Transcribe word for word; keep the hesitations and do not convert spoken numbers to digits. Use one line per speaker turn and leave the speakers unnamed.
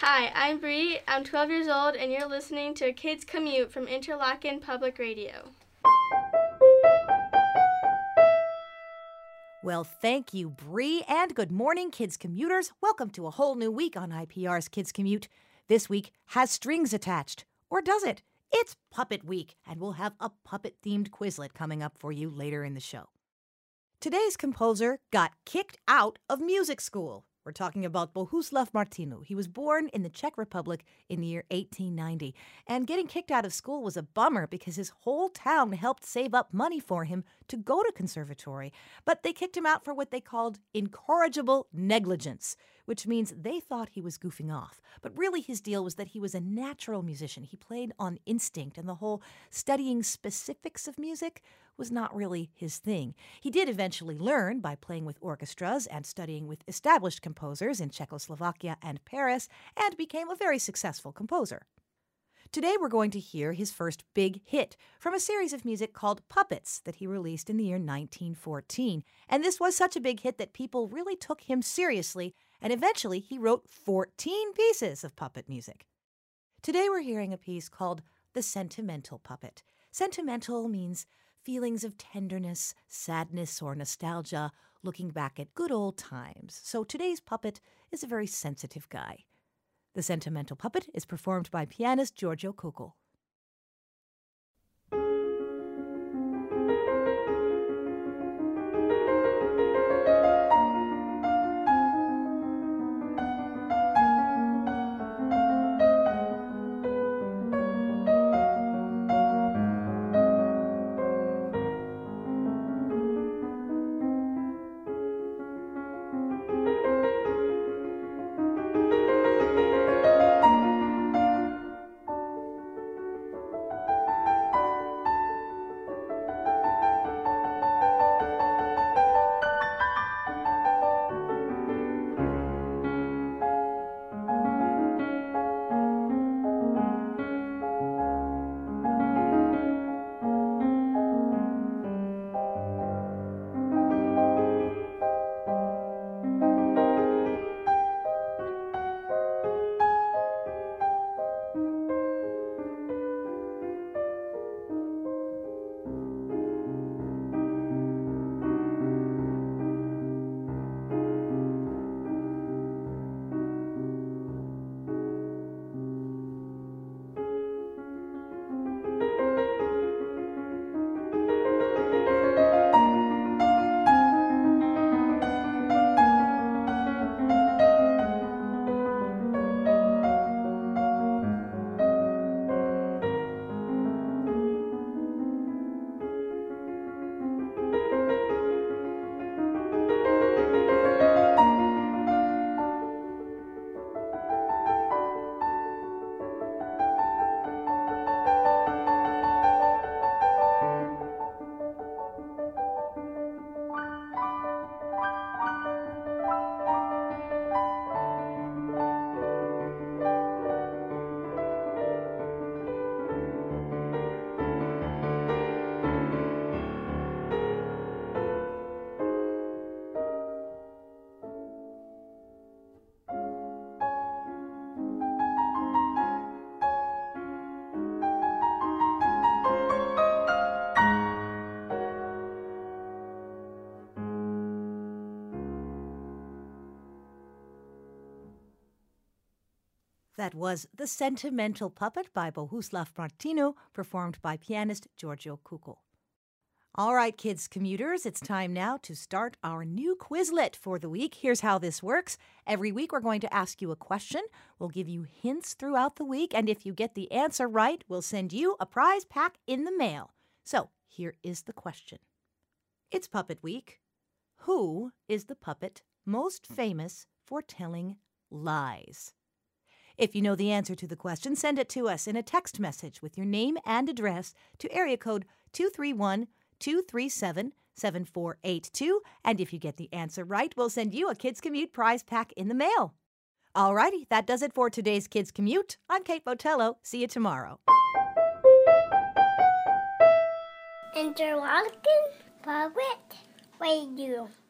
Hi, I'm Bree. I'm twelve years old, and you're listening to Kids Commute from Interlochen Public Radio.
Well, thank you, Bree, and good morning, Kids Commuters. Welcome to a whole new week on I P R's Kids Commute. This week has strings attached. Or does it? It's Puppet Week, and we'll have a puppet-themed Quizlet coming up for you later in the show. Today's composer got kicked out of music school. We're talking about Bohuslav Martinu. He was born in the Czech Republic in the year eighteen ninety. And getting kicked out of school was a bummer because his whole town helped save up money for him to go to conservatory. But they kicked him out for what they called incorrigible negligence, which means they thought he was goofing off. But really his deal was that he was a natural musician. He played on instinct, and the whole studying specifics of music was not really his thing. He did eventually learn by playing with orchestras and studying with established composers in Czechoslovakia and Paris, and became a very successful composer. Today we're going to hear his first big hit from a series of music called Puppets that he released in the year nineteen fourteen. And this was such a big hit that people really took him seriously, and eventually he wrote fourteen pieces of puppet music. Today we're hearing a piece called The Sentimental Puppet. Sentimental means feelings of tenderness, sadness, or nostalgia, looking back at good old times. So today's puppet is a very sensitive guy. The Sentimental Puppet is performed by pianist Giorgio Kukul. That was The Sentimental Puppet by Bohuslav Martinu, performed by pianist Giorgio Kukul. All right, kids commuters, it's time now to start our new Quizlet for the week. Here's how this works. Every week we're going to ask you a question. We'll give you hints throughout the week, and if you get the answer right, we'll send you a prize pack in the mail. So here is the question. It's Puppet Week. Who is the puppet most famous for telling lies? If you know the answer to the question, send it to us in a text message with your name and address to area code two three one, two three seven, seven four eight two. And if you get the answer right, we'll send you a Kids Commute prize pack in the mail. All righty, that does it for today's Kids Commute. I'm Kate Botello. See you tomorrow.
Interlochen Public Radio.